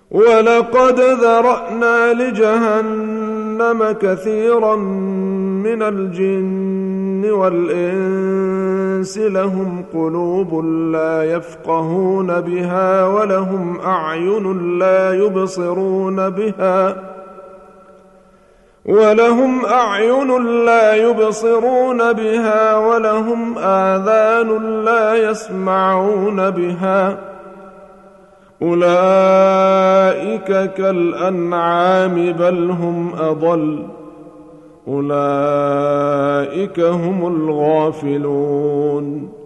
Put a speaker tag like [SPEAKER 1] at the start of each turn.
[SPEAKER 1] ولقد ذرأنا لجهنم كثيرا من الجن والإنس لهم قلوب لا يفقهون بها ولهم أعين لا يبصرون بها ولهم آذان لا يسمعون بها أولئك كالأنعام بل هم أضل أولئك هم الغافلون